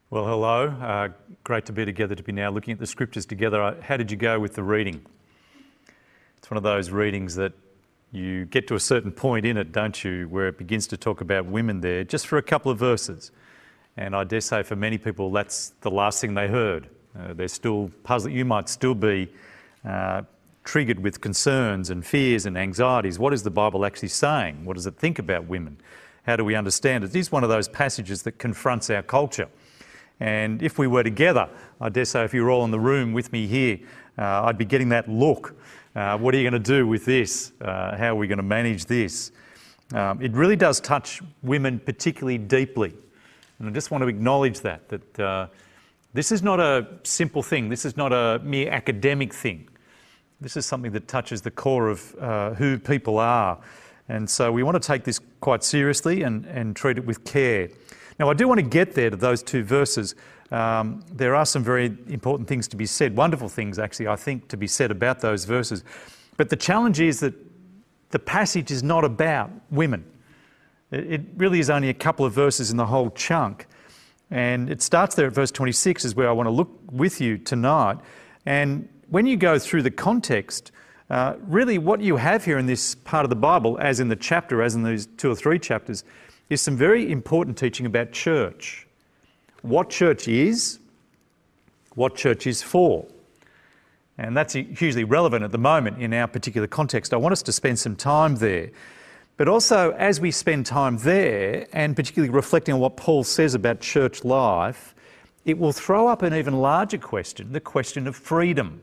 Well, hello. Great to be together, to be now looking at the scriptures together. How did you go with the reading? It's one of those readings that you get to a certain point in it, don't you, where it begins to talk about women there, just for a couple of verses. And I dare say for many people that's the last thing they heard. They're still puzzled. You might still be triggered with concerns and fears and anxieties. What is the Bible actually saying? What does it think about women? How do we understand it? It is one of those passages that confronts our culture. And if we were together, I dare say if you were all in the room with me here, I'd be getting that look. What are you going to do with this? How are we going to manage this? It really does touch women particularly deeply. And I just want to acknowledge that this is not a simple thing. This is not a mere academic thing. This is something that touches the core of who people are. And so we want to take this quite seriously and treat it with care. Now, I do want to get there to those two verses. There are some very important things to be said, wonderful things actually, I think, to be said about those verses. But the challenge is that the passage is not about women. It really is only a couple of verses in the whole chunk. And it starts there at verse 26 is where I want to look with you tonight. And when you go through the context, really what you have here in this part of the Bible, as in the chapter, as in these 2 or 3 chapters, is some very important teaching about church. What church is, what church is for. And that's hugely relevant at the moment in our particular context. I want us to spend some time there. But also, as we spend time there, and particularly reflecting on what Paul says about church life, it will throw up an even larger question, the question of freedom.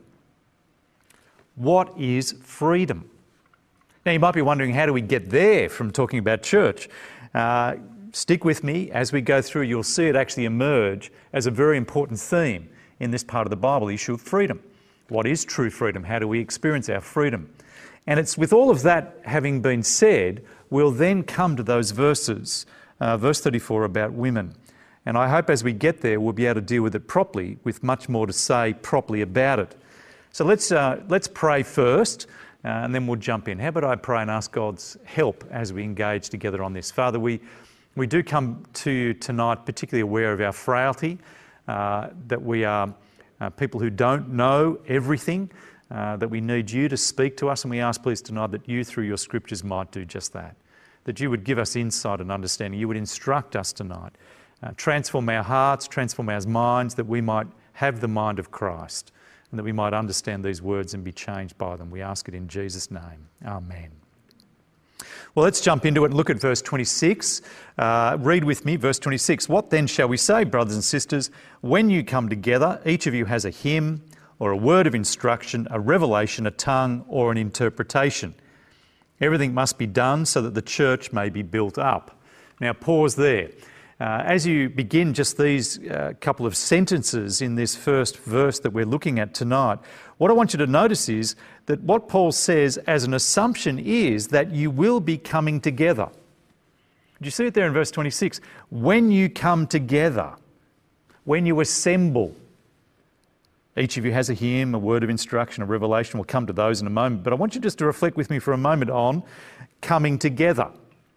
What is freedom? Now, you might be wondering, how do we get there from talking about church? Stick with me. As we go through, you'll see it actually emerge as a very important theme in this part of the Bible, the issue of freedom. What is true freedom? How do we experience our freedom? And it's with all of that having been said, we'll then come to those verses, verse 34 about women. And I hope as we get there, we'll be able to deal with it properly, with much more to say properly about it. So let's pray first. And then we'll jump in. How about I pray and ask God's help as we engage together on this? Father, we do come to you tonight particularly aware of our frailty, that we are people who don't know everything, that we need you to speak to us, and we ask please tonight that you through your scriptures might do just that, that you would give us insight and understanding, you would instruct us tonight, transform our hearts, transform our minds, that we might have the mind of Christ, and that we might understand these words and be changed by them. We ask it in Jesus' name. Amen. Well, let's jump into it and look at verse 26. Read with me, verse 26. What then shall we say, brothers and sisters? When you come together, each of you has a hymn or a word of instruction, a revelation, a tongue, or an interpretation. Everything must be done so that the church may be built up. Now, pause there. As you begin just these couple of sentences in this first verse that we're looking at tonight, what I want you to notice is that what Paul says as an assumption is that you will be coming together. Do you see it there in verse 26? When you come together, when you assemble, each of you has a hymn, a word of instruction, a revelation. We'll come to those in a moment. But I want you just to reflect with me for a moment on coming together.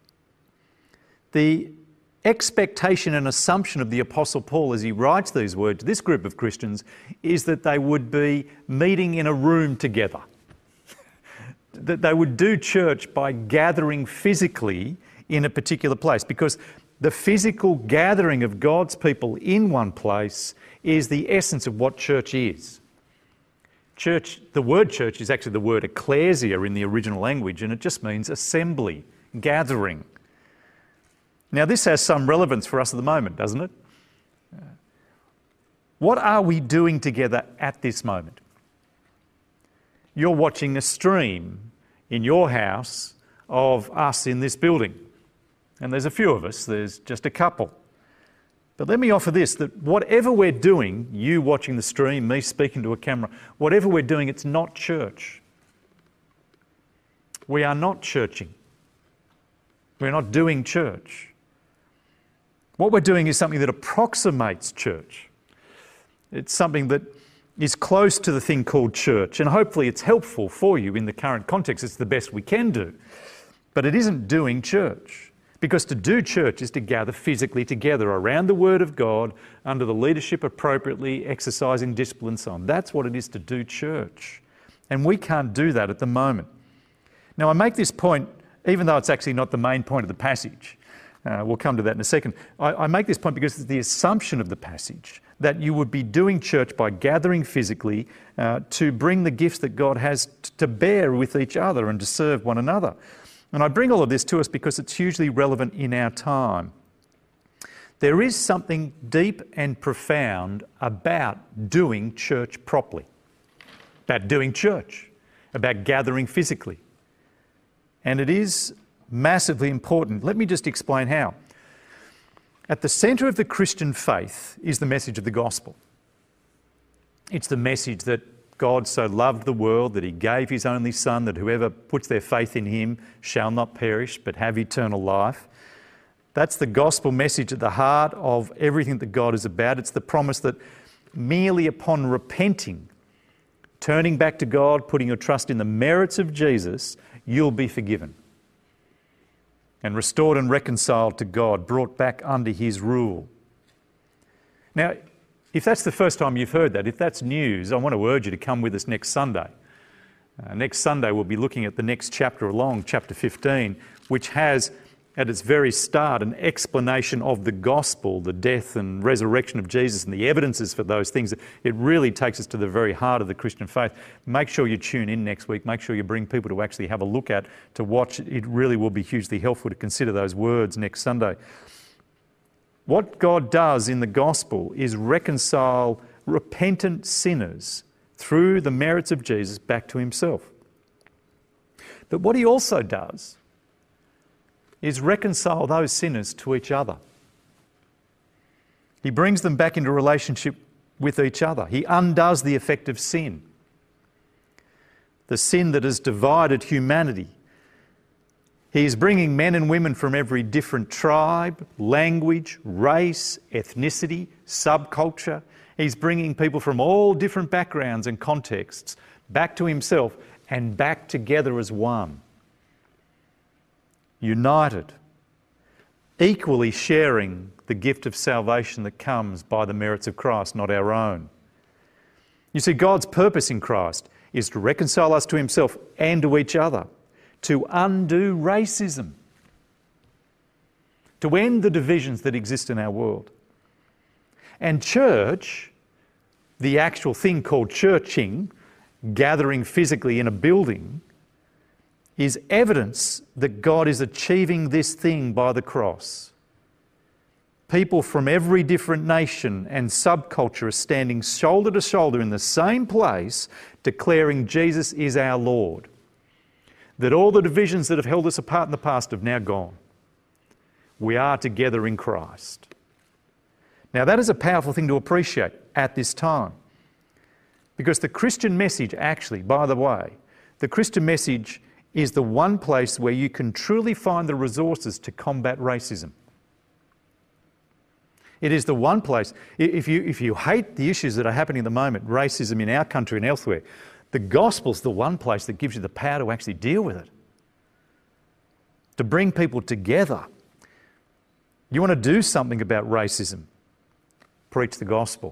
The expectation and assumption of the Apostle Paul as he writes these words to this group of Christians is that they would be meeting in a room together. That they would do church by gathering physically in a particular place, because the physical gathering of God's people in one place is the essence of what church is. Church, the word church is actually the word ecclesia in the original language, and it just means assembly, gathering. Now, this has some relevance for us at the moment, doesn't it? What are we doing together at this moment? You're watching a stream in your house of us in this building. And there's a few of us, there's just a couple. But let me offer this, that whatever we're doing, you watching the stream, me speaking to a camera, whatever we're doing, it's not church. We are not churching. We're not doing church. What we're doing is something that approximates church. It's something that is close to the thing called church, and hopefully it's helpful for you in the current context. It's the best we can do. But it isn't doing church. Because to do church is to gather physically together around the Word of God, under the leadership appropriately, exercising discipline and so on. That's what it is to do church. And we can't do that at the moment. Now, I make this point, even though it's actually not the main point of the passage. We'll come to that in a second. I make this point because it's the assumption of the passage that you would be doing church by gathering physically to bring the gifts that God has to bear with each other and to serve one another. And I bring all of this to us because it's hugely relevant in our time. There is something deep and profound about doing church properly, about doing church, about gathering physically. And it is massively important. Let me just explain how. At the centre of the Christian faith is the message of the gospel. It's the message that God so loved the world that he gave his only Son, that whoever puts their faith in him shall not perish but have eternal life. That's the gospel message at the heart of everything that God is about. It's the promise that merely upon repenting, turning back to God, putting your trust in the merits of Jesus, you'll be forgiven and restored and reconciled to God, brought back under his rule. Now, if that's the first time you've heard that, if that's news, I want to urge you to come with us next Sunday. Next Sunday we'll be looking at the next chapter along, chapter 15, which has at its very start an explanation of the gospel, the death and resurrection of Jesus and the evidences for those things. It really takes us to the very heart of the Christian faith. Make sure you tune in next week. Make sure you bring people to actually have a look at, to watch. It really will be hugely helpful to consider those words next Sunday. What God does in the gospel is reconcile repentant sinners through the merits of Jesus back to himself. But what he also does is reconcile those sinners to each other. He brings them back into relationship with each other. He undoes the effect of sin, the sin that has divided humanity. He is bringing men and women from every different tribe, language, race, ethnicity, subculture. He's bringing people from all different backgrounds and contexts back to himself and back together as one. United, equally sharing the gift of salvation that comes by the merits of Christ, not our own. You see, God's purpose in Christ is to reconcile us to himself and to each other, to undo racism, to end the divisions that exist in our world. And church, the actual thing called churching, gathering physically in a building, is evidence that God is achieving this thing by the cross. People from every different nation and subculture are standing shoulder to shoulder in the same place, declaring Jesus is our Lord. That all the divisions that have held us apart in the past have now gone. We are together in Christ. Now that is a powerful thing to appreciate at this time. Because the Christian message actually, by the way, the Christian message is the one place where you can truly find the resources to combat racism. It is the one place, if you hate the issues that are happening at the moment, racism in our country and elsewhere, the gospel's the one place that gives you the power to actually deal with it. To bring people together. You want to do something about racism? Preach the gospel.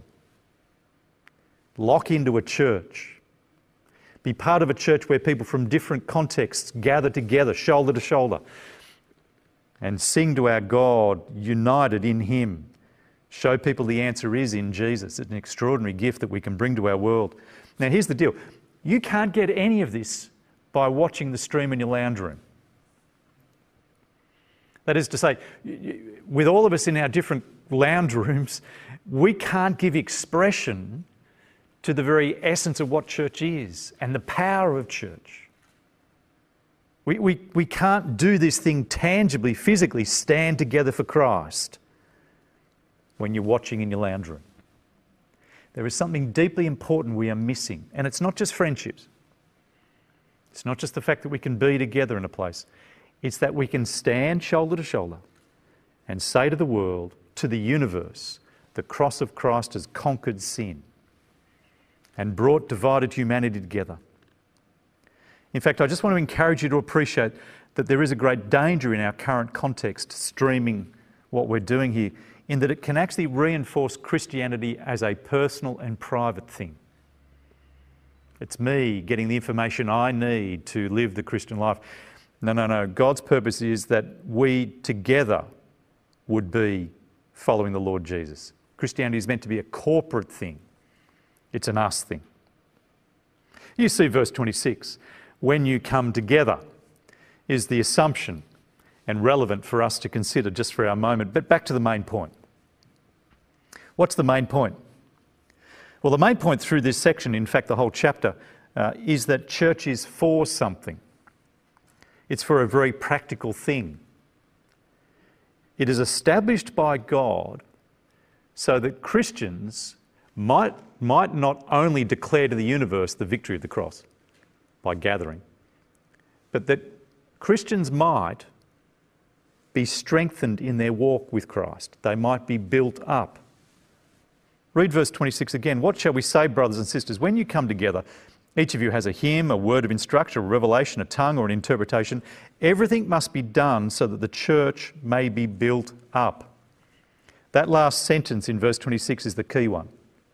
Lock into a church. Be part of a church where people from different contexts gather together, shoulder to shoulder, and sing to our God, united in him. Show people the answer is in Jesus. It's an extraordinary gift that we can bring to our world. Now here's the deal. You can't get any of this by watching the stream in your lounge room. That is to say, with all of us in our different lounge rooms, we can't give expression to the very essence of what church is and the power of church. We can't do this thing tangibly, physically, stand together for Christ when you're watching in your lounge room. There is something deeply important we are missing, and it's not just friendships. It's not just the fact that we can be together in a place. It's that we can stand shoulder to shoulder and say to the world, to the universe, the cross of Christ has conquered sin and brought divided humanity together. In fact, I just want to encourage you to appreciate that there is a great danger in our current context, streaming what we're doing here, in that it can actually reinforce Christianity as a personal and private thing. It's me getting the information I need to live the Christian life. No. God's purpose is that we together would be following the Lord Jesus. Christianity is meant to be a corporate thing. It's an us thing. You see verse 26. When you come together is the assumption and relevant for us to consider just for our moment. But back to the main point. What's the main point? Well, the main point through this section, in fact the whole chapter, is that church is for something. It's for a very practical thing. It is established by God so that Christians might not only declare to the universe the victory of the cross by gathering, but that Christians might be strengthened in their walk with Christ. They might be built up. Read verse 26 again. What shall we say, brothers and sisters? When you come together, each of you has a hymn, a word of instruction, a revelation, a tongue, or an interpretation. Everything must be done so that the church may be built up. That last sentence in verse 26 is the key one.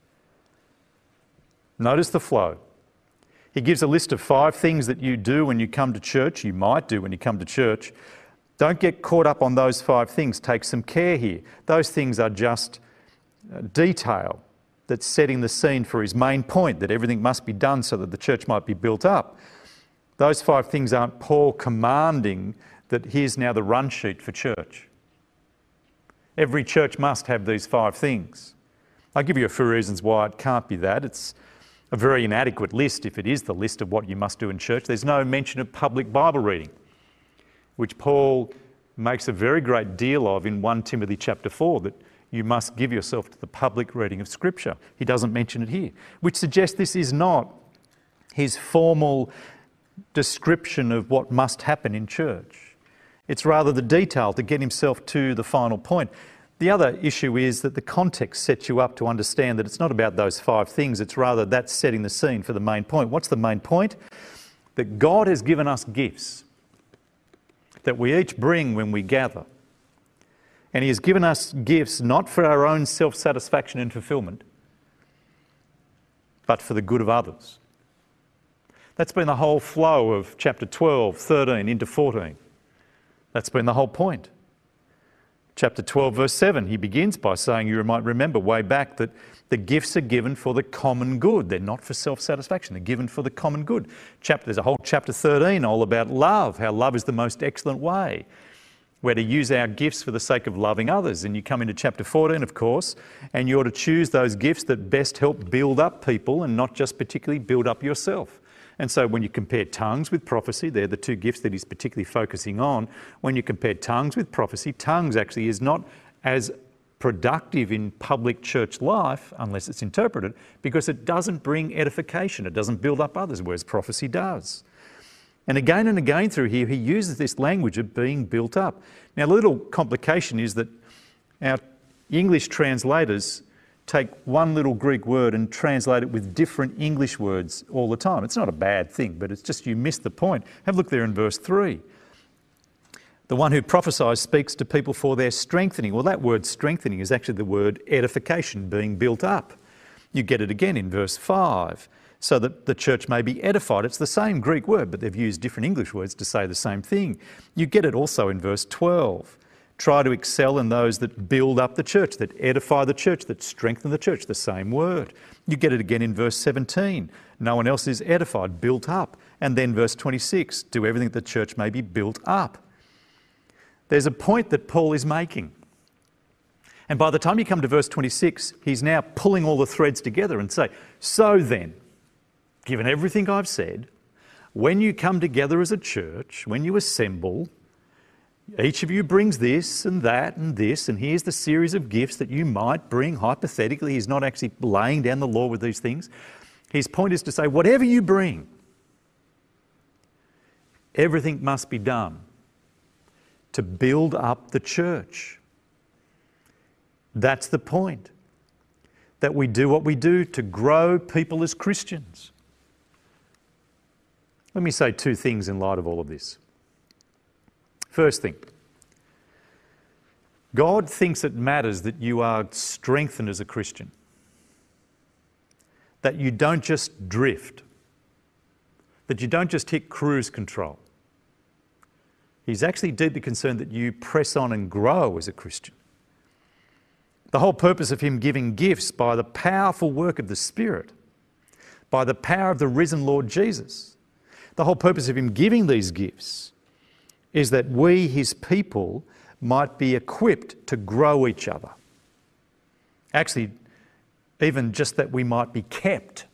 Notice the flow. He gives a list of 5 things that you do when you come to church, you might do when you come to church. Don't get caught up on those 5 things. Take some care here. Those things are just detail that's setting the scene for his main point, that everything must be done so that the church might be built up. Those 5 things aren't Paul commanding that here's now the run sheet for church. Every church must have these 5 things. I'll give you a few reasons why it can't be that. It's a very inadequate list if it is the list of what you must do in church. There's no mention of public Bible reading, which Paul makes a very great deal of in 1 Timothy chapter 4, that you must give yourself to the public reading of Scripture. He doesn't mention it here, which suggests this is not his formal description of what must happen in church. It's rather the detail to get himself to the final point. The other issue is that the context sets you up to understand that it's not about those 5 things, it's rather that's setting the scene for the main point. What's the main point? That God has given us gifts that we each bring when we gather. And he has given us gifts not for our own self-satisfaction and fulfilment, but for the good of others. That's been the whole flow of chapter 12, 13 into 14. That's been the whole point. Chapter 12, verse 7, he begins by saying, you might remember way back, that the gifts are given for the common good. They're not for self-satisfaction. They're given for the common good. There's a whole chapter 13 all about love, how love is the most excellent way. We're to use our gifts for the sake of loving others. And you come into chapter 14, of course, and you're to choose those gifts that best help build up people and not just particularly build up yourself. And so when you compare tongues with prophecy, they're the 2 gifts that he's particularly focusing on. When you compare tongues with prophecy, tongues actually is not as productive in public church life unless it's interpreted, because it doesn't bring edification, it doesn't build up others, whereas prophecy does. And again through here, he uses this language of being built up. Now, the little complication is that our English translators take one little Greek word and translate it with different English words all the time. It's not a bad thing, but it's just you miss the point. Have a look there in verse 3. The one who prophesies speaks to people for their strengthening. Well, that word strengthening is actually the word edification, being built up. You get it again in verse 5. So that the church may be edified. It's the same Greek word, but they've used different English words to say the same thing. You get it also in verse 12. Try to excel in those that build up the church, that edify the church, that strengthen the church, the same word. You get it again in verse 17. No one else is edified, built up. And then verse 26, do everything that the church may be built up. There's a point that Paul is making. And by the time you come to verse 26, he's now pulling all the threads together and say, so then, given everything I've said, when you come together as a church, when you assemble, each of you brings this and that and this, and here's the series of gifts that you might bring hypothetically. He's not actually laying down the law with these things. His point is to say, whatever you bring, everything must be done to build up the church. That's the point. That we do what we do to grow people as Christians. Let me say 2 things in light of all of this. First thing, God thinks it matters that you are strengthened as a Christian, that you don't just drift, that you don't just hit cruise control. He's actually deeply concerned that you press on and grow as a Christian. The whole purpose of him giving gifts by the powerful work of the Spirit, by the power of the risen Lord Jesus, the whole purpose of him giving these gifts is that we, his people, might be equipped to grow each other. Actually, even just that we might be kept.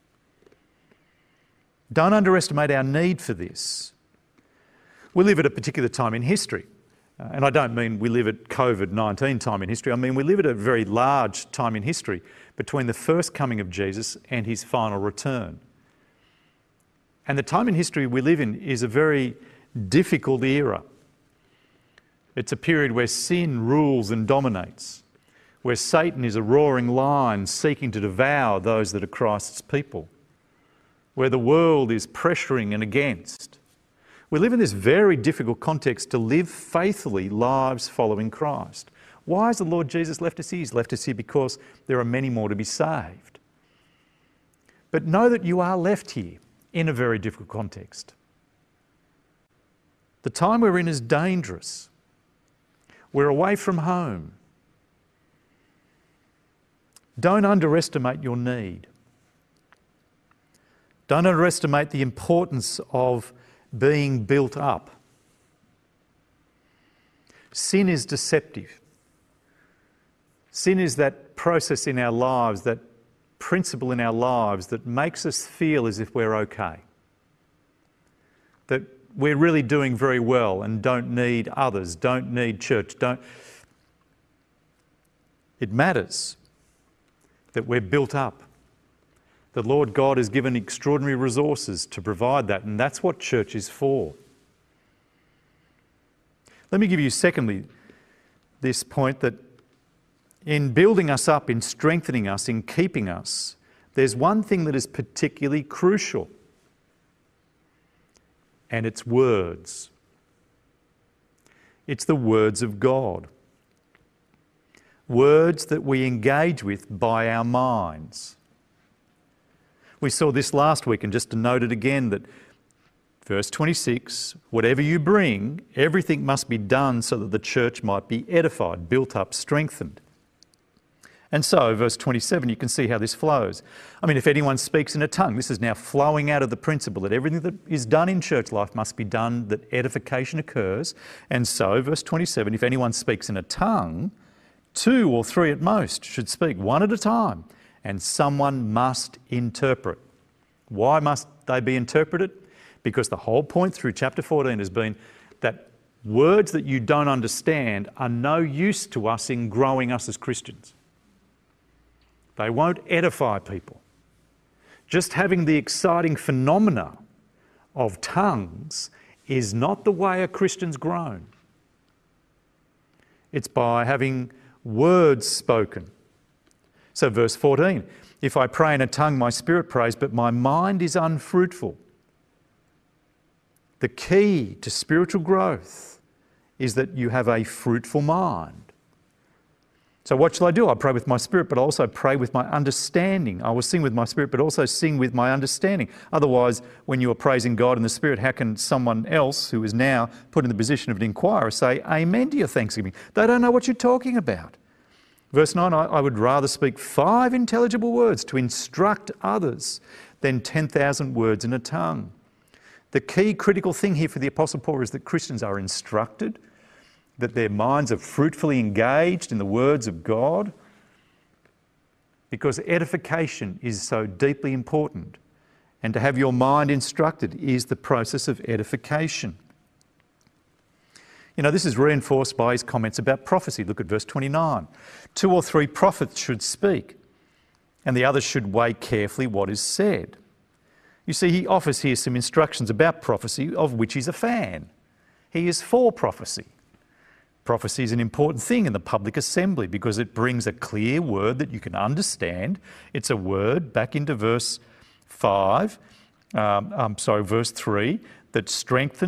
Don't underestimate our need for this. We live at a particular time in history. And I don't mean we live at COVID-19 time in history. I mean we live at a very large time in history between the first coming of Jesus and his final return. And the time in history we live in is a very difficult era. It's a period where sin rules and dominates, where Satan is a roaring lion seeking to devour those that are Christ's people, where the world is pressuring and against. We live in this very difficult context to live faithfully lives following Christ. Why has the Lord Jesus left us here? He's left us here because there are many more to be saved. But know that you are left here in a very difficult context. The time we're in is dangerous. We're away from home. Don't underestimate your need. Don't underestimate the importance of being built up. Sin is deceptive. Sin is that process in our lives, that principle in our lives that makes us feel as if we're okay. That we're really doing very well and don't need others, don't need church, It matters that we're built up. The Lord God has given extraordinary resources to provide that, and that's what church is for. Let me give you, secondly, this point that in building us up, in strengthening us, in keeping us, there's one thing that is particularly crucial, and it's words. It's the words of God. Words that we engage with by our minds. We saw this last week, and just to note it again, that verse 26, whatever you bring, everything must be done so that the church might be edified, built up, strengthened. And so, verse 27, you can see how this flows. I mean, if anyone speaks in a tongue, this is now flowing out of the principle that everything that is done in church life must be done that edification occurs. And so, verse 27, if anyone speaks in a tongue, 2 or 3 at most should speak, one at a time, and someone must interpret. Why must they be interpreted? Because the whole point through chapter 14 has been that words that you don't understand are no use to us in growing us as Christians. They won't edify people. Just having the exciting phenomena of tongues is not the way a Christian's grown. It's by having words spoken. So verse 14, if I pray in a tongue, my spirit prays, but my mind is unfruitful. The key to spiritual growth is that you have a fruitful mind. So what shall I do? I pray with my spirit, but I also pray with my understanding. I will sing with my spirit, but also sing with my understanding. Otherwise, when you are praising God in the Spirit, how can someone else who is now put in the position of an inquirer say amen to your thanksgiving? They don't know what you're talking about. Verse 9, I would rather speak 5 intelligible words to instruct others than 10,000 words in a tongue. The key critical thing here for the Apostle Paul is that Christians are instructed, that their minds are fruitfully engaged in the words of God, because edification is so deeply important. And to have your mind instructed is the process of edification. You know, this is reinforced by his comments about prophecy. Look at verse 29. 2 or 3 prophets should speak, and the others should weigh carefully what is said. You see, he offers here some instructions about prophecy, of which he's a fan. He is for prophecy. Prophecy is an important thing in the public assembly because it brings a clear word that you can understand. It's a word, back into verse 3, that strengthens,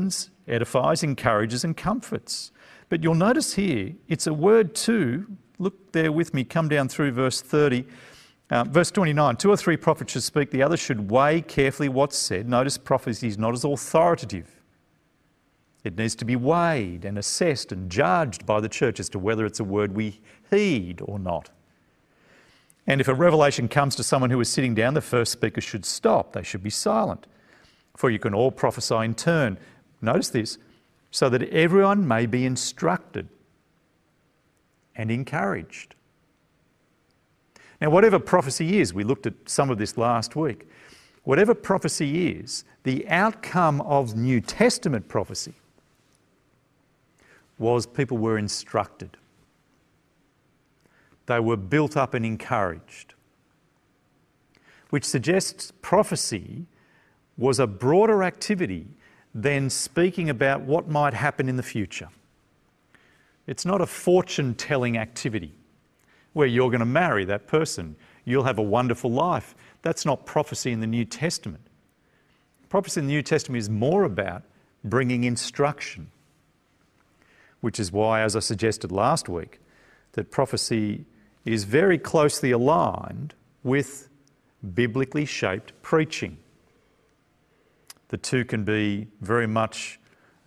edifies, encourages and comforts. But you'll notice here, it's a word too. Look there with me, come down through verse 30. Verse 29, 2 or 3 prophets should speak, the others should weigh carefully what's said. Notice prophecy is not as authoritative. It needs to be weighed and assessed and judged by the church as to whether it's a word we heed or not. And if a revelation comes to someone who is sitting down, the first speaker should stop. They should be silent. For you can all prophesy in turn. Notice this, so that everyone may be instructed and encouraged. Now, whatever prophecy is, we looked at some of this last week, whatever prophecy is, the outcome of New Testament prophecy was people were instructed. They were built up and encouraged, which suggests prophecy was a broader activity than speaking about what might happen in the future. It's not a fortune-telling activity where you're going to marry that person, you'll have a wonderful life. That's not prophecy in the New Testament. Prophecy in the New Testament is more about bringing instruction, which is why, as I suggested last week, that prophecy is very closely aligned with biblically shaped preaching. The two can be very much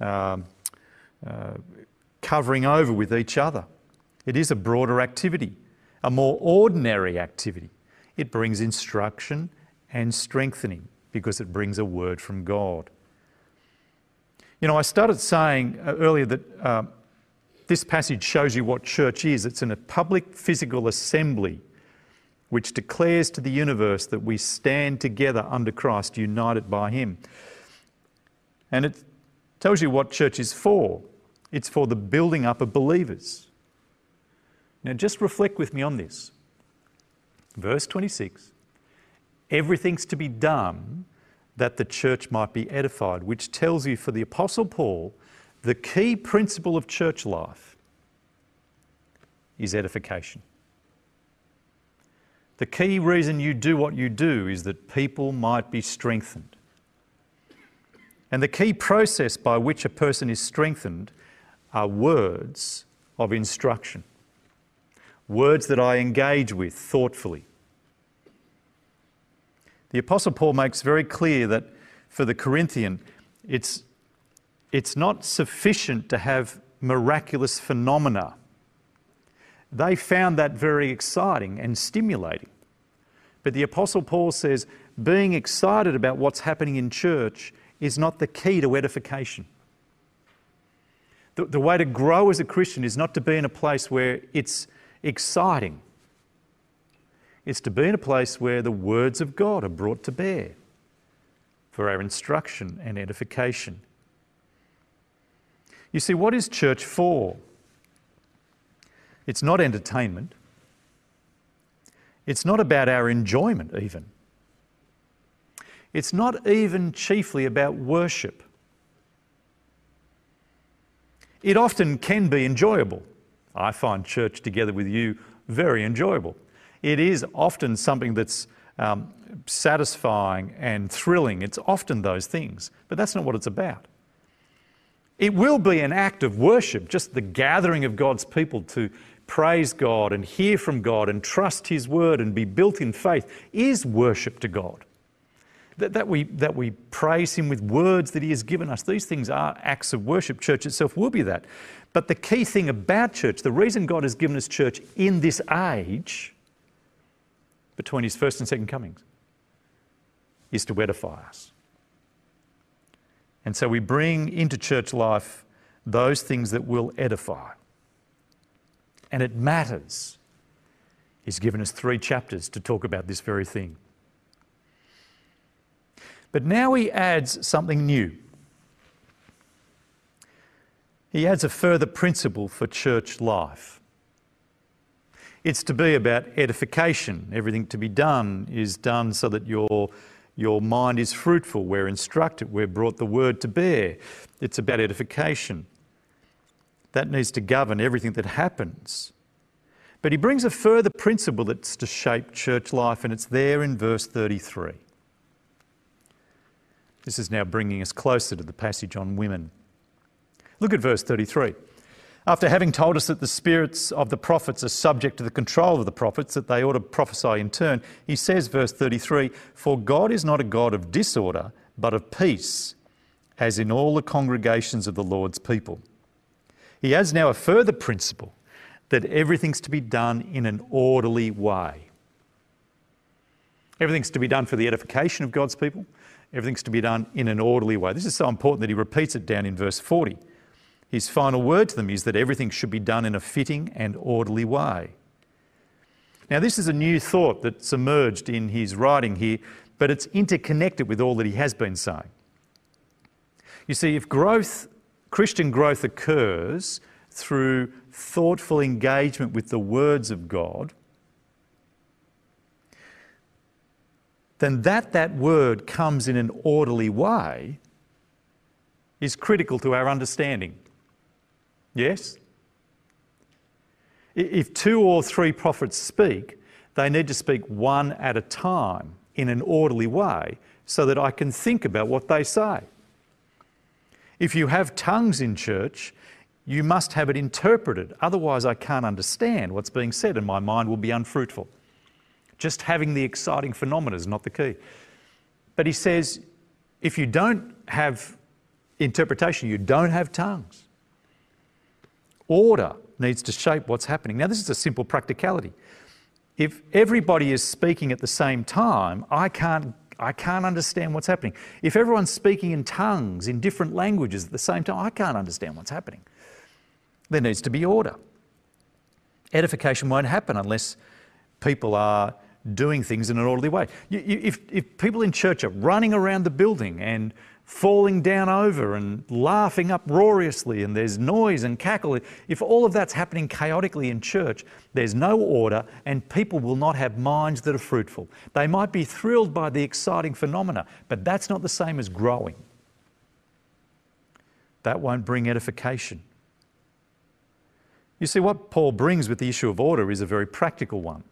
covering over with each other. It is a broader activity, a more ordinary activity. It brings instruction and strengthening because it brings a word from God. You know, I started saying earlier that this passage shows you what church is. It's in a public physical assembly which declares to the universe that we stand together under Christ, united by Him. And it tells you what church is for. It's for the building up of believers. Now just reflect with me on this. Verse 26, everything's to be done that the church might be edified, which tells you for the Apostle Paul, the key principle of church life is edification. The key reason you do what you do is that people might be strengthened. And the key process by which a person is strengthened are words of instruction. Words that I engage with thoughtfully. The Apostle Paul makes very clear that for the Corinthian, it's not sufficient to have miraculous phenomena. They found that very exciting and stimulating. But the Apostle Paul says being excited about what's happening in church is not the key to edification. The way to grow as a Christian is not to be in a place where it's exciting. It's to be in a place where the words of God are brought to bear for our instruction and edification. You see, what is church for? It's not entertainment. It's not about our enjoyment even. It's not even chiefly about worship. It often can be enjoyable. I find church together with you very enjoyable. It is often something that's satisfying and thrilling. It's often those things, but that's not what it's about. It will be an act of worship, just the gathering of God's people to praise God and hear from God and trust His word and be built in faith is worship to God. That we praise Him with words that He has given us. These things are acts of worship. Church itself will be that. But the key thing about church, the reason God has given us church in this age, between His first and second comings, is to edify us. And so we bring into church life those things that will edify. And it matters. He's given us 3 chapters to talk about this very thing. But now he adds something new. He adds a further principle for church life. It's to be about edification. Everything to be done is done so that your mind is fruitful. We're instructed. We're brought the word to bear. It's about edification. That needs to govern everything that happens. But he brings a further principle that's to shape church life, and it's there in verse 33. This is now bringing us closer to the passage on women. Look at verse 33. After having told us that the spirits of the prophets are subject to the control of the prophets, that they ought to prophesy in turn, he says, verse 33, "For God is not a God of disorder, but of peace, as in all the congregations of the Lord's people." He has now a further principle, that everything's to be done in an orderly way. Everything's to be done for the edification of God's people. Everything's to be done in an orderly way. This is so important that he repeats it down in verse 40. His final word to them is that everything should be done in a fitting and orderly way. Now, this is a new thought that's emerged in his writing here, but it's interconnected with all that he has been saying. You see, if Christian growth occurs through thoughtful engagement with the words of God, then that word comes in an orderly way is critical to our understanding. Yes? If 2 or 3 prophets speak, they need to speak one at a time in an orderly way so that I can think about what they say. If you have tongues in church, you must have it interpreted. Otherwise, I can't understand what's being said and my mind will be unfruitful. Just having the exciting phenomena is not the key. But he says, if you don't have interpretation, you don't have tongues. Order needs to shape what's happening. Now, this is a simple practicality. If everybody is speaking at the same time, I can't understand what's happening. If everyone's speaking in tongues, in different languages at the same time, I can't understand what's happening. There needs to be order. Edification won't happen unless people are doing things in an orderly way. If people in church are running around the building and falling down over and laughing uproariously and there's noise and cackle, if all of that's happening chaotically in church, there's no order and people will not have minds that are fruitful. They might be thrilled by the exciting phenomena, but that's not the same as growing. That won't bring edification. You see, what Paul brings with the issue of order is a very practical one.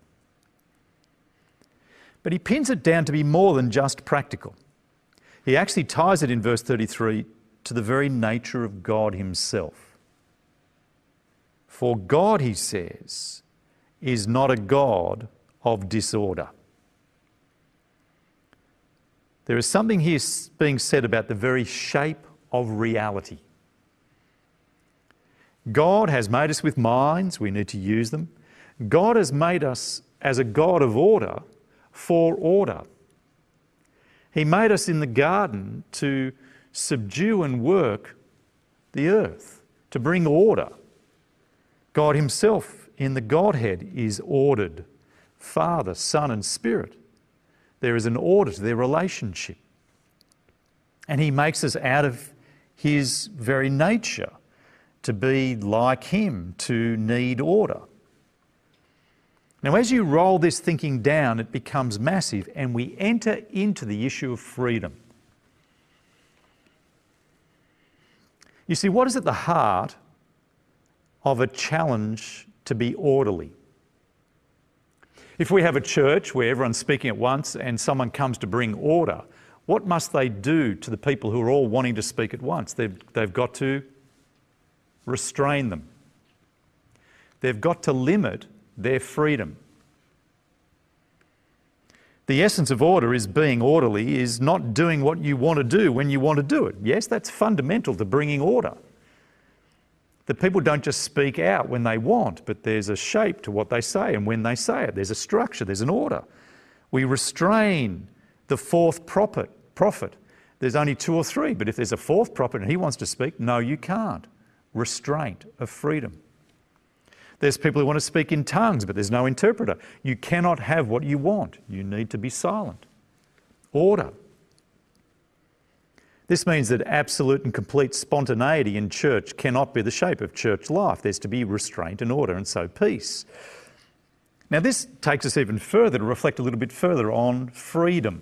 But he pins it down to be more than just practical. He actually ties it in verse 33 to the very nature of God himself. For God, he says, is not a God of disorder. There is something here being said about the very shape of reality. God has made us with minds, we need to use them. God has made us as a God of order for order. He made us in the garden to subdue and work the earth, to bring order. God himself in the Godhead is ordered, Father, Son and Spirit. There is an order to their relationship. And he makes us out of his very nature to be like him, to need order. Now, as you roll this thinking down, it becomes massive and we enter into the issue of freedom. You see, what is at the heart of a challenge to be orderly? If we have a church where everyone's speaking at once and someone comes to bring order, what must they do to the people who are all wanting to speak at once? They've got to restrain them. They've got to limit their freedom. The essence of order is being orderly, is not doing what you want to do when you want to do it. Yes, that's fundamental to bringing order. The people don't just speak out when they want, but there's a shape to what they say, and when they say it, there's a structure, there's an order. We restrain the fourth prophet. There's only 2 or 3, but if there's a fourth prophet and he wants to speak, no, you can't. Restraint of freedom. There's people who want to speak in tongues, but there's no interpreter. You cannot have what you want. You need to be silent. Order. This means that absolute and complete spontaneity in church cannot be the shape of church life. There's to be restraint and order, and so peace. Now, this takes us even further to reflect a little bit further on freedom.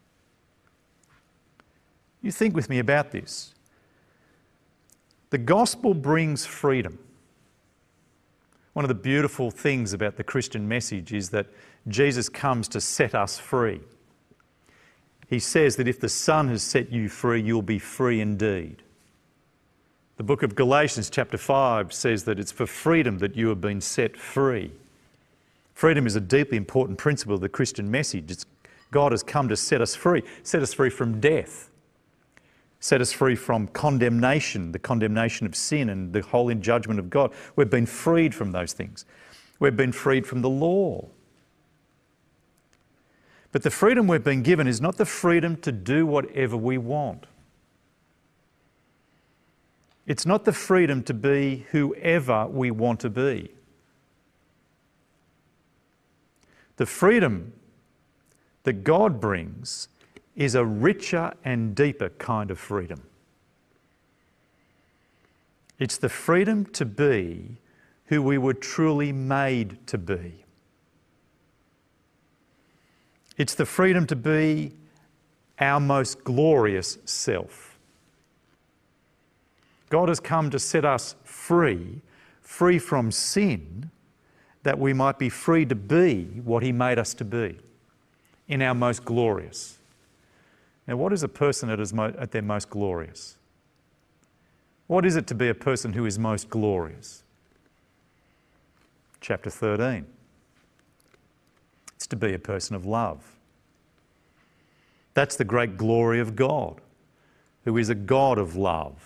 You think with me about this. The gospel brings freedom. One of the beautiful things about the Christian message is that Jesus comes to set us free. He says that if the Son has set you free, you'll be free indeed. The book of Galatians chapter 5 says that it's for freedom that you have been set free. Freedom is a deeply important principle of the Christian message. God has come to set us free from death, set us free from condemnation, the condemnation of sin and the holy judgment of God. We've been freed from those things. We've been freed from the law. But the freedom we've been given is not the freedom to do whatever we want. It's not the freedom to be whoever we want to be. The freedom that God brings is a richer and deeper kind of freedom. It's the freedom to be who we were truly made to be. It's the freedom to be our most glorious self. God has come to set us free from sin, that we might be free to be what He made us to be, in our most glorious. Now, what is a person at their most glorious? What is it to be a person who is most glorious? Chapter 13. It's to be a person of love. That's the great glory of God, who is a God of love.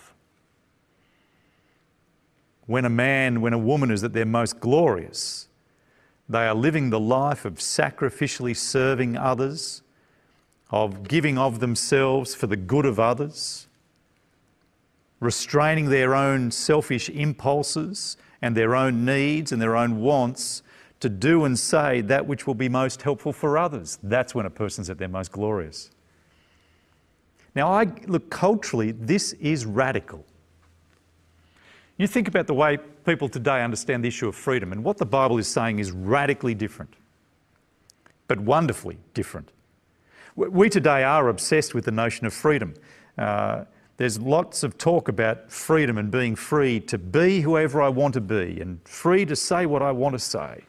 When a woman is at their most glorious, they are living the life of sacrificially serving others, of giving of themselves for the good of others, restraining their own selfish impulses and their own needs and their own wants to do and say that which will be most helpful for others. That's when a person's at their most glorious. Now, look, culturally, this is radical. You think about the way people today understand the issue of freedom, and what the Bible is saying is radically different, but wonderfully different. We today are obsessed with the notion of freedom. There's lots of talk about freedom and being free to be whoever I want to be and free to say what I want to say.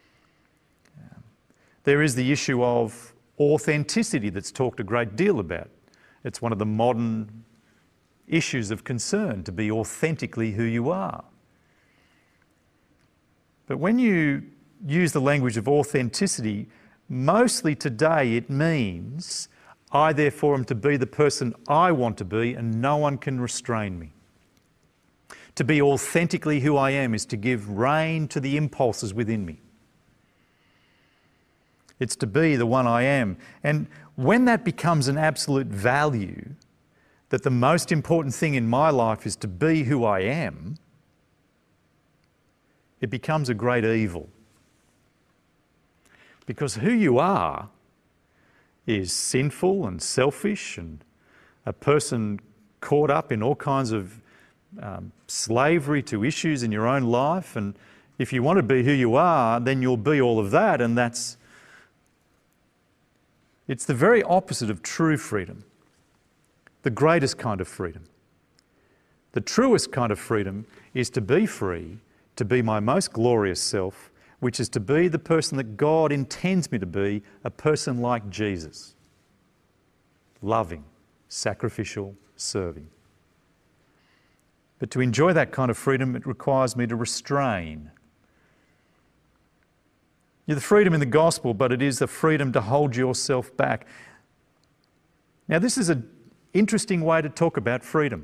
There is the issue of authenticity that's talked a great deal about. It's one of the modern issues of concern, to be authentically who you are. But when you use the language of authenticity, mostly today it means I therefore am to be the person I want to be and no one can restrain me. To be authentically who I am is to give rein to the impulses within me. It's to be the one I am. And when that becomes an absolute value, that the most important thing in my life is to be who I am, it becomes a great evil. Because who you are is sinful and selfish and a person caught up in all kinds of slavery to issues in your own life. And if you want to be who you are, then you'll be all of that, and it's the very opposite of true freedom. The greatest kind of freedom. The truest kind of freedom is to be free, to be my most glorious self, which is to be the person that God intends me to be, a person like Jesus. Loving, sacrificial, serving. But to enjoy that kind of freedom, it requires me to restrain. You're the freedom in the gospel, but it is the freedom to hold yourself back. Now, this is an interesting way to talk about freedom.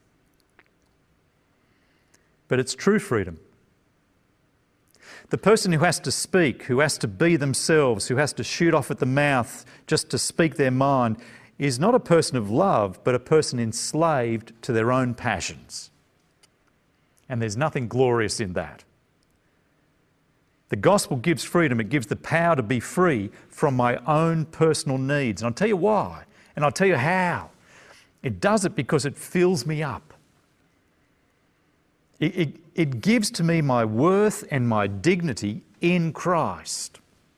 But it's true freedom. The person who has to speak, who has to be themselves, who has to shoot off at the mouth just to speak their mind, is not a person of love, but a person enslaved to their own passions. And there's nothing glorious in that. The gospel gives freedom. It gives the power to be free from my own personal needs. And I'll tell you why, and I'll tell you how. It does it because it fills me up. It gives to me my worth and my dignity in Christ.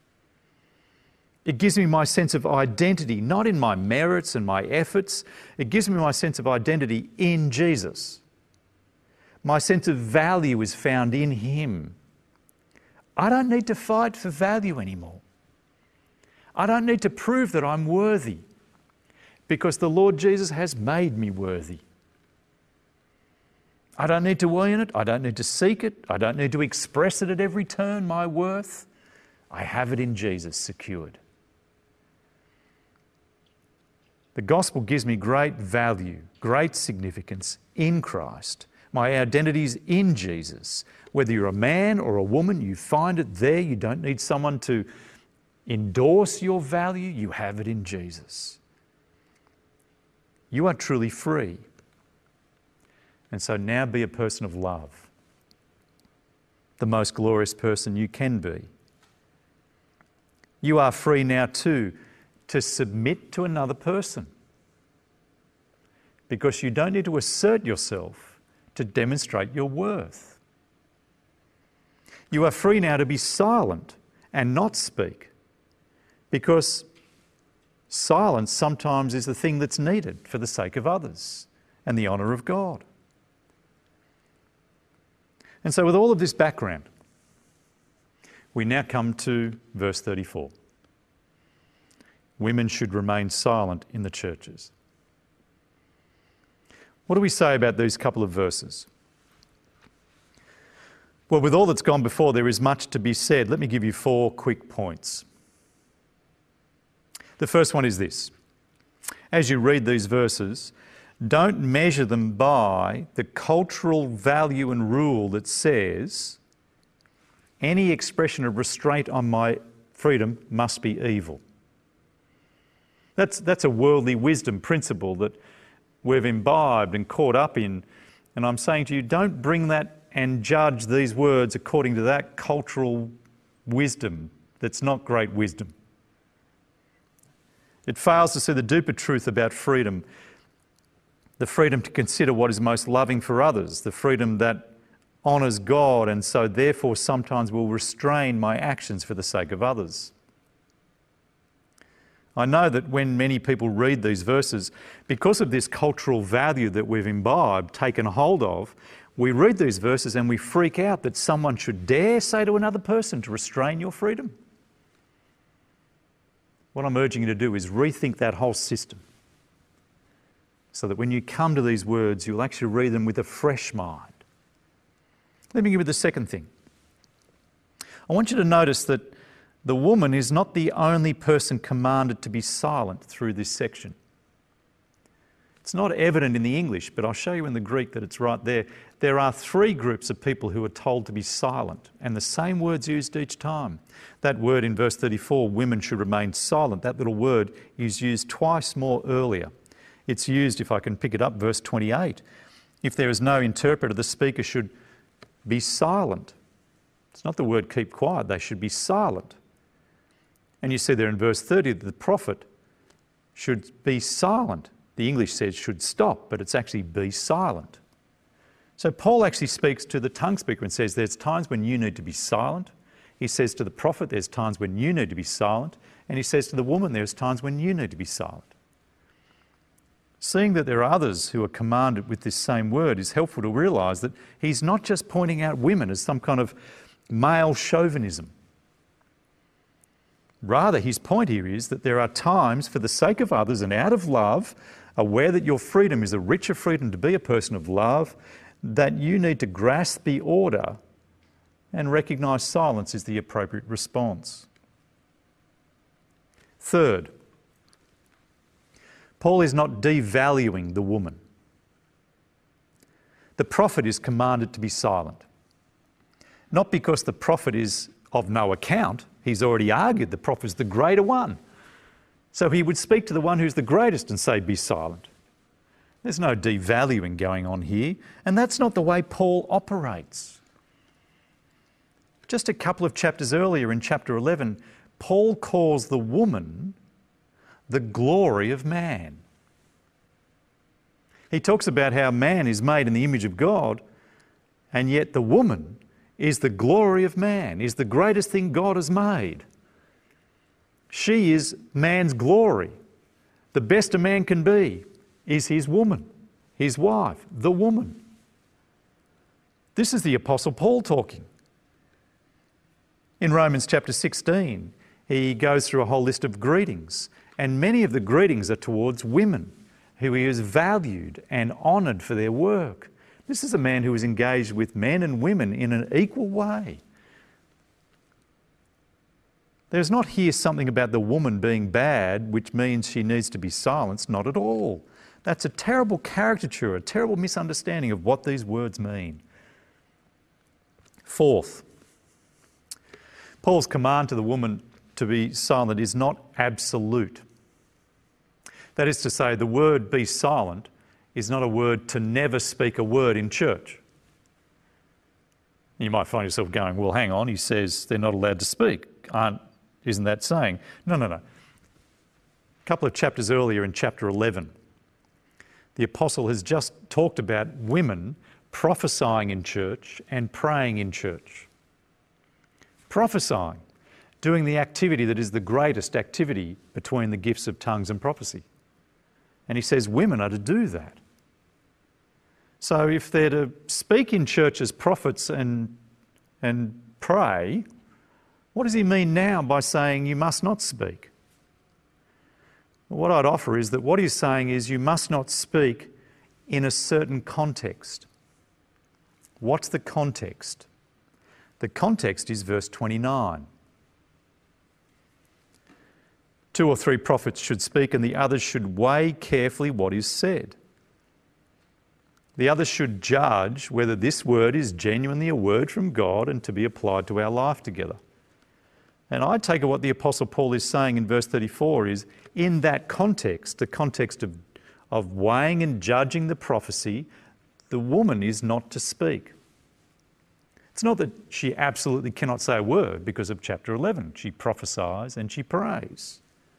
It gives me my sense of identity, not in my merits and my efforts. It gives me my sense of identity in Jesus. My sense of value is found in Him. I don't need to fight for value anymore. I don't need to prove that I'm worthy, because the Lord Jesus has made me worthy. I don't need to earn it. I don't need to seek it. I don't need to express it at every turn, my worth. I have it in Jesus secured. The gospel gives me great value, great significance in Christ. My identity is in Jesus. Whether you're a man or a woman, you find it there. You don't need someone to endorse your value. You have it in Jesus. You are truly free. And so now be a person of love, the most glorious person you can be. You are free now too to submit to another person, because you don't need to assert yourself to demonstrate your worth. You are free now to be silent and not speak, because silence sometimes is the thing that's needed for the sake of others and the honour of God. And so with all of this background, we now come to verse 34. Women should remain silent in the churches. What do we say about these couple of verses? Well, with all that's gone before, there is much to be said. Let me give you 4 quick points. The first one is this. As you read these verses, don't measure them by the cultural value and rule that says any expression of restraint on my freedom must be evil. That's a worldly wisdom principle that we've imbibed and caught up in. And I'm saying to you, don't bring that and judge these words according to that cultural wisdom that's not great wisdom. It fails to see the deeper truth about freedom, the freedom to consider what is most loving for others, the freedom that honours God and so therefore sometimes will restrain my actions for the sake of others. I know that when many people read these verses, because of this cultural value that we've imbibed, taken hold of, we read these verses and we freak out that someone should dare say to another person to restrain your freedom. What I'm urging you to do is rethink that whole system so that when you come to these words, you'll actually read them with a fresh mind. Let me give you the second thing. I want you to notice that the woman is not the only person commanded to be silent through this section. It's not evident in the English, but I'll show you in the Greek that it's right there. There are 3 groups of people who are told to be silent, and the same word's used each time. That word in verse 34, women should remain silent, that little word is used twice more earlier. It's used, if I can pick it up, verse 28. If there is no interpreter, the speaker should be silent. It's not the word keep quiet, they should be silent. And you see there in verse 30 that the prophet should be silent. The English says should stop, but it's actually be silent. So Paul actually speaks to the tongue speaker and says there's times when you need to be silent. He says to the prophet there's times when you need to be silent. And he says to the woman there's times when you need to be silent. Seeing that there are others who are commanded with this same word is helpful to realise that he's not just pointing out women as some kind of male chauvinism. Rather, his point here is that there are times, for the sake of others and out of love, aware that your freedom is a richer freedom to be a person of love, that you need to grasp the order and recognise silence is the appropriate response. Third, Paul is not devaluing the woman. The prophet is commanded to be silent. Not because the prophet is of no account. He's already argued the prophet is the greater one. So he would speak to the one who's the greatest and say, be silent. There's no devaluing going on here, and that's not the way Paul operates. Just a couple of chapters earlier in chapter 11, Paul calls the woman the glory of man. He talks about how man is made in the image of God, and yet the woman is the glory of man, is the greatest thing God has made. She is man's glory. The best a man can be is his woman, his wife, the woman. This is the Apostle Paul talking. In Romans chapter 16, he goes through a whole list of greetings, and many of the greetings are towards women who he has valued and honoured for their work. This is a man who is engaged with men and women in an equal way. There's not here something about the woman being bad, which means she needs to be silenced. Not at all. That's a terrible caricature, a terrible misunderstanding of what these words mean. Fourth, Paul's command to the woman to be silent is not absolute. That is to say, the word be silent is not a word to never speak a word in church. You might find yourself going, well, hang on, he says they're not allowed to speak. Isn't that saying? No. A couple of chapters earlier in chapter 11, the apostle has just talked about women prophesying in church and praying in church. Prophesying, doing the activity that is the greatest activity between the gifts of tongues and prophecy. And he says women are to do that. So if they're to speak in church as prophets and pray, what does he mean now by saying you must not speak? Well, what I'd offer is that what he's saying is you must not speak in a certain context. What's the context? The context is verse 29. 2 or 3 prophets should speak, and the others should weigh carefully what is said. The others should judge whether this word is genuinely a word from God and to be applied to our life together. And I take it what the Apostle Paul is saying in verse 34 is, in that context, the context of weighing and judging the prophecy, the woman is not to speak. It's not that she absolutely cannot say a word because of chapter 11. She prophesies and she prays.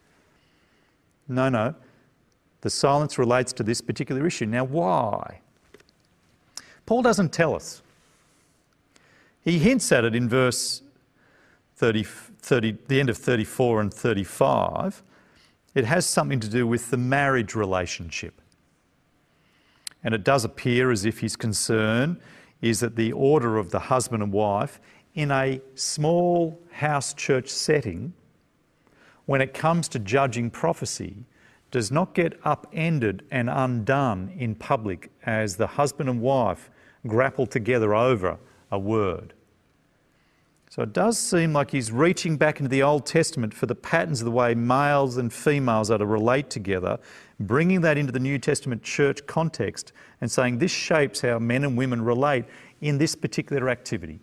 No. The silence relates to this particular issue. Now, why? Paul doesn't tell us. He hints at it in verse 30, the end of 34 and 35. It has something to do with the marriage relationship. And it does appear as if his concern is that the order of the husband and wife in a small house church setting, when it comes to judging prophecy, does not get upended and undone in public as the husband and wife grapple together over a word. So it does seem like he's reaching back into the Old Testament for the patterns of the way males and females are to relate together, bringing that into the New Testament church context and saying this shapes how men and women relate in this particular activity.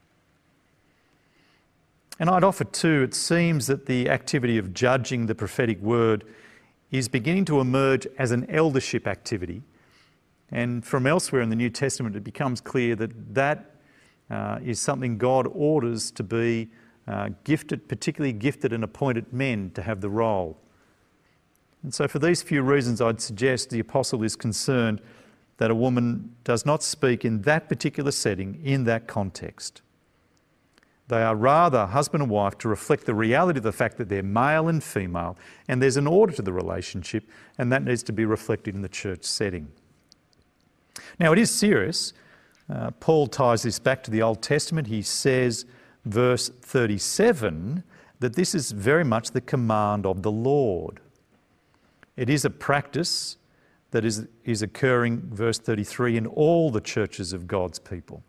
And I'd offer too, it seems that the activity of judging the prophetic word is beginning to emerge as an eldership activity. And from elsewhere in the New Testament, it becomes clear that is something God orders to be gifted, particularly gifted and appointed men to have the role. And so for these few reasons, I'd suggest the apostle is concerned that a woman does not speak in that particular setting, in that context. They are rather husband and wife to reflect the reality of the fact that they're male and female, and there's an order to the relationship, and that needs to be reflected in the church setting. Now, it is serious. Paul ties this back to the Old Testament. He says, verse 37, that this is very much the command of the Lord. It is a practice that is occurring, verse 33, in all the churches of God's people.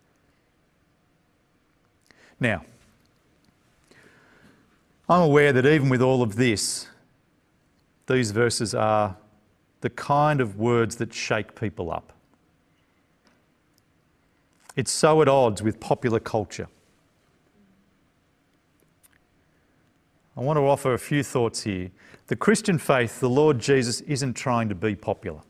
Now, I'm aware that even with all of this, these verses are the kind of words that shake people up. It's so at odds with popular culture. I want to offer a few thoughts here. The Christian faith, the Lord Jesus, isn't trying to be popular.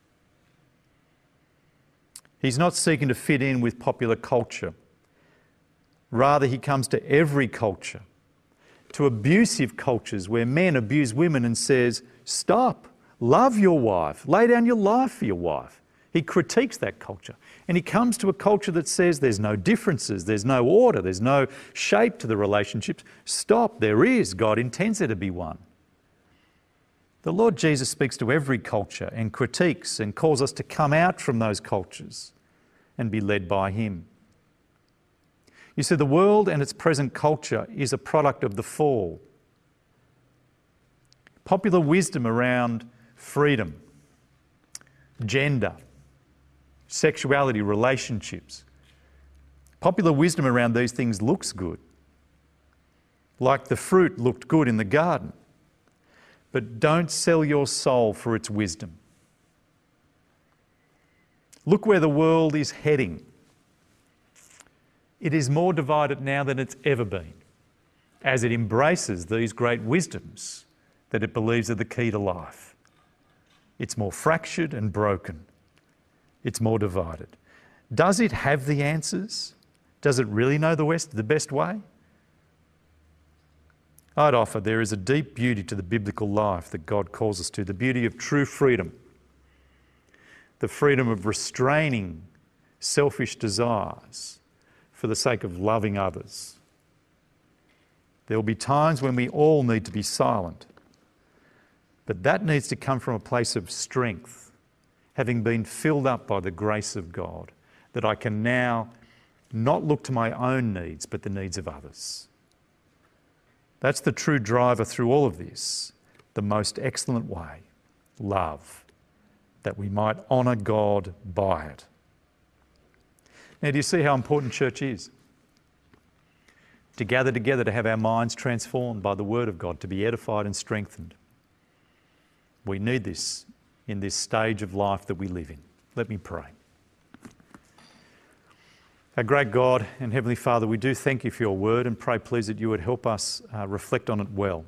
He's not seeking to fit in with popular culture. Rather, he comes to every culture, to abusive cultures where men abuse women and says, stop, love your wife, lay down your life for your wife. He critiques that culture. And he comes to a culture that says there's no differences, there's no order, there's no shape to the relationships. Stop, there is. God intends there to be one. The Lord Jesus speaks to every culture and critiques and calls us to come out from those cultures and be led by him. You see, the world and its present culture is a product of the fall. Popular wisdom around freedom, gender, sexuality, relationships. Popular wisdom around these things looks good, like the fruit looked good in the garden. But don't sell your soul for its wisdom. Look where the world is heading. It is more divided now than it's ever been, as it embraces these great wisdoms that it believes are the key to life. It's more fractured and broken. It's more divided. Does it have the answers? Does it really know the best way? I'd offer there is a deep beauty to the biblical life that God calls us to, the beauty of true freedom, the freedom of restraining selfish desires for the sake of loving others. There will be times when we all need to be silent, but that needs to come from a place of strength, having been filled up by the grace of God, that I can now not look to my own needs, but the needs of others. That's the true driver through all of this, the most excellent way, love, that we might honour God by it. Now, do you see how important church is? To gather together, to have our minds transformed by the Word of God, to be edified and strengthened. We need this in this stage of life that we live in. Let me pray. Our great God and Heavenly Father, we do thank you for your word and pray, please, that you would help us reflect on it well.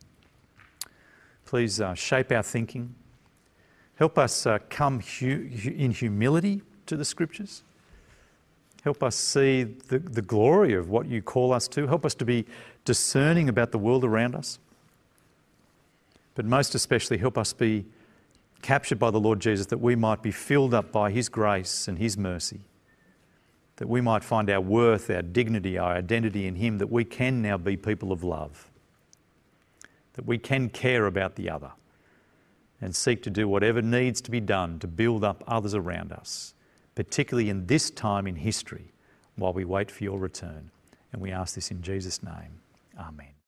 Please shape our thinking. Help us come in humility to the Scriptures. Help us see the glory of what you call us to. Help us to be discerning about the world around us. But most especially, help us be captured by the Lord Jesus, that we might be filled up by his grace and his mercy, that we might find our worth, our dignity, our identity in him, that we can now be people of love, that we can care about the other and seek to do whatever needs to be done to build up others around us, particularly in this time in history while we wait for your return. And we ask this in Jesus' name. Amen.